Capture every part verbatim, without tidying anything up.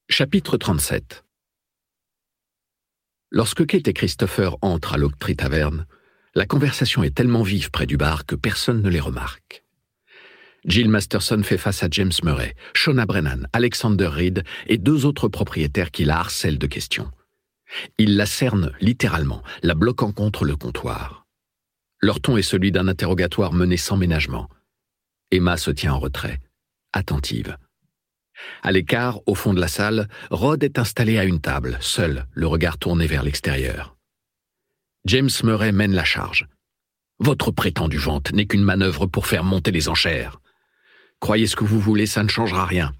Chapitre trente-sept. Lorsque Kate et Christopher entrent à l'Oak-Tree Tavern, la conversation est tellement vive près du bar que personne ne les remarque. Jill Masterson fait face à James Murray, Shawna Brennan, Alexander Reed et deux autres propriétaires qui la harcèlent de questions. Ils la cernent littéralement, la bloquant contre le comptoir. Leur ton est celui d'un interrogatoire mené sans ménagement. Emma se tient en retrait, attentive. À l'écart, au fond de la salle, Rod est installé à une table, seul, le regard tourné vers l'extérieur. James Murray mène la charge. Votre prétendue vente n'est qu'une manœuvre pour faire monter les enchères. Croyez ce que vous voulez, ça ne changera rien.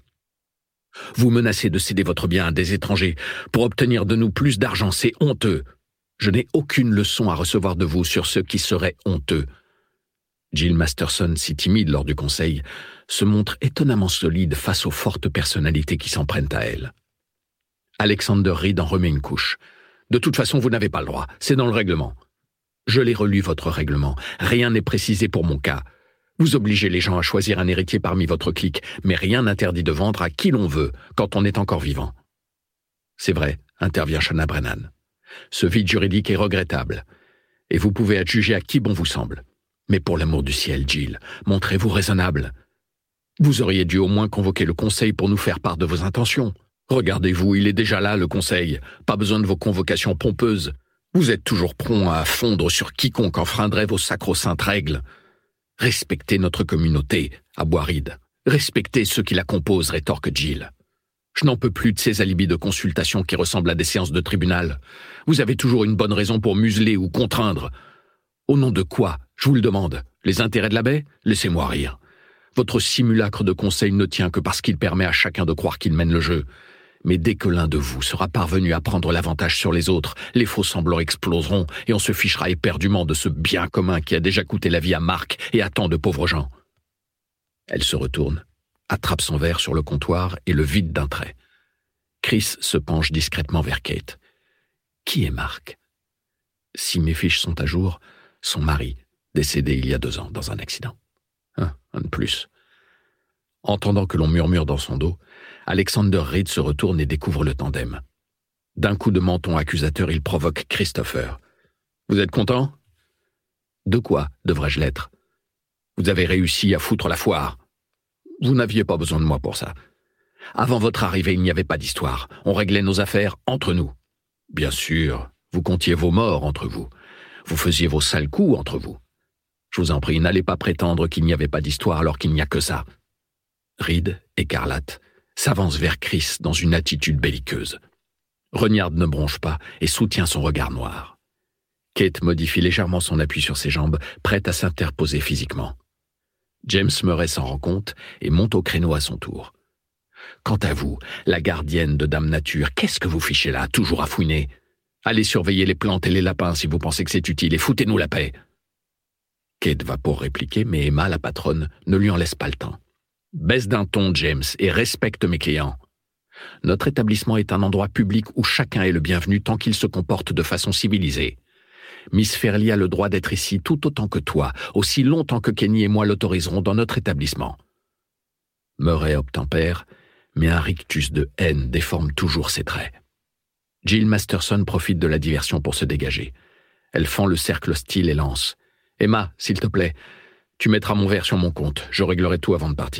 Vous menacez de céder votre bien à des étrangers pour obtenir de nous plus d'argent, c'est honteux. Je n'ai aucune leçon à recevoir de vous sur ce qui serait honteux. Jill Masterson, si timide lors du conseil, se montre étonnamment solide face aux fortes personnalités qui s'en prennent à elle. Alexander Reed en remet une couche. De toute façon, vous n'avez pas le droit, c'est dans le règlement. Je l'ai relu, votre règlement. Rien n'est précisé pour mon cas. Vous obligez les gens à choisir un héritier parmi votre clique, mais rien n'interdit de vendre à qui l'on veut quand on est encore vivant. C'est vrai, intervient Shawna Brennan. Ce vide juridique est regrettable, et vous pouvez être jugé à qui bon vous semble. Mais pour l'amour du ciel, Jill, montrez-vous raisonnable. Vous auriez dû au moins convoquer le conseil pour nous faire part de vos intentions. Regardez-vous, il est déjà là, le conseil. Pas besoin de vos convocations pompeuses. Vous êtes toujours prompt à fondre sur quiconque enfreindrait vos sacro-saintes règles. Respectez notre communauté, aboie Reed. Respectez ceux qui la composent, rétorque Jill. Je n'en peux plus de ces alibis de consultation qui ressemblent à des séances de tribunal. Vous avez toujours une bonne raison pour museler ou contraindre. Au nom de quoi, je vous le demande? Les intérêts de la baie? Laissez-moi rire. Votre simulacre de conseil ne tient que parce qu'il permet à chacun de croire qu'il mène le jeu. Mais dès que l'un de vous sera parvenu à prendre l'avantage sur les autres, les faux semblants exploseront et on se fichera éperdument de ce bien commun qui a déjà coûté la vie à Mark et à tant de pauvres gens. Elle se retourne, attrape son verre sur le comptoir et le vide d'un trait. Chris se penche discrètement vers Kate. Qui est Mark? Si mes fiches sont à jour, son mari, décédé il y a deux ans dans un accident. Un, un de plus. Entendant que l'on murmure dans son dos, Alexander Reed se retourne et découvre le tandem. D'un coup de menton accusateur, il provoque Christopher. « Vous êtes content ?»« De quoi devrais-je l'être ? Vous avez réussi à foutre la foire. Vous n'aviez pas besoin de moi pour ça. Avant votre arrivée, il n'y avait pas d'histoire. On réglait nos affaires entre nous. Bien sûr, vous comptiez vos morts entre vous. Vous faisiez vos sales coups entre vous. Je vous en prie, n'allez pas prétendre qu'il n'y avait pas d'histoire alors qu'il n'y a que ça. » Reed, écarlate, s'avance vers Chris dans une attitude belliqueuse. Ronyard ne bronche pas et soutient son regard noir. Kate modifie légèrement son appui sur ses jambes, prête à s'interposer physiquement. James Murray s'en rend compte et monte au créneau à son tour. « Quant à vous, la gardienne de Dame Nature, qu'est-ce que vous fichez là, toujours à fouiner? Allez surveiller les plantes et les lapins si vous pensez que c'est utile et foutez-nous la paix. » Kate va pour répliquer, mais Emma, la patronne, ne lui en laisse pas le temps. Baisse d'un ton, James, et respecte mes clients. Notre établissement est un endroit public où chacun est le bienvenu tant qu'il se comporte de façon civilisée. Miss Fairley a le droit d'être ici tout autant que toi, aussi longtemps que Kenny et moi l'autoriserons dans notre établissement. Murray obtempère, mais un rictus de haine déforme toujours ses traits. Jill Masterson profite de la diversion pour se dégager. Elle fend le cercle hostile et lance. « Emma, s'il te plaît, tu mettras mon verre sur mon compte. Je réglerai tout avant de partir. »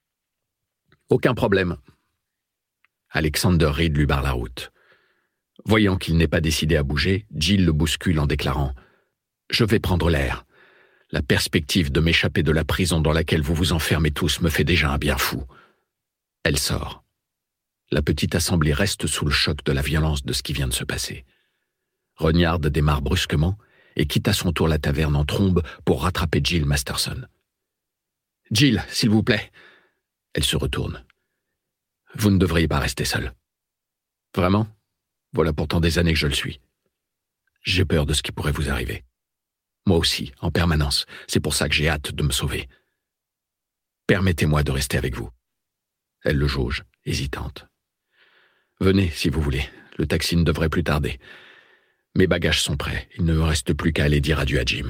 « Aucun problème. » Alexander Reed lui barre la route. Voyant qu'il n'est pas décidé à bouger, Jill le bouscule en déclarant « Je vais prendre l'air. La perspective de m'échapper de la prison dans laquelle vous vous enfermez tous me fait déjà un bien fou. » Elle sort. La petite assemblée reste sous le choc de la violence de ce qui vient de se passer. Ronyard démarre brusquement et quitte à son tour la taverne en trombe pour rattraper Jill Masterson. « Jill, s'il vous plaît !» Elle se retourne. « Vous ne devriez pas rester seule. »« Vraiment ? Voilà pourtant des années que je le suis. J'ai peur de ce qui pourrait vous arriver. Moi aussi, en permanence. C'est pour ça que j'ai hâte de me sauver. Permettez-moi de rester avec vous. » Elle le jauge, hésitante. « Venez, si vous voulez. Le taxi ne devrait plus tarder. Mes bagages sont prêts. Il ne me reste plus qu'à aller dire adieu à Jim. »